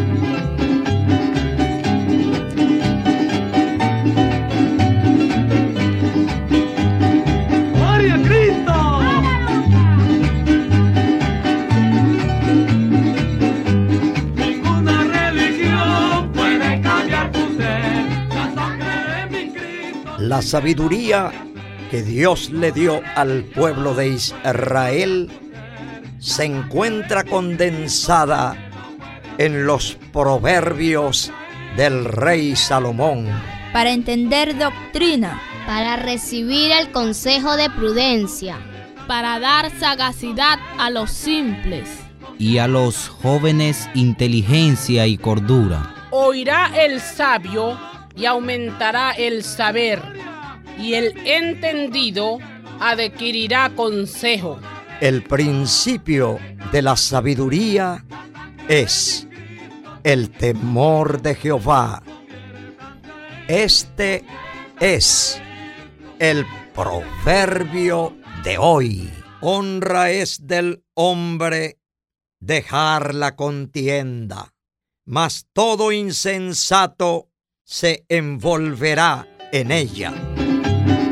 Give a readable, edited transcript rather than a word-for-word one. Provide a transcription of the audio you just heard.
La sabiduría que Dios le dio al pueblo de Israel se encuentra condensada en los proverbios del rey Salomón. Para entender doctrina, para recibir el consejo de prudencia, para dar sagacidad a los simples, y a los jóvenes inteligencia y cordura. Oirá el sabio y aumentará el saber, y el entendido adquirirá consejo. El principio de la sabiduría es el temor de Jehová. Este es el proverbio de hoy. Honra es del hombre dejar la contienda, mas todo insensato se envolverá en ella.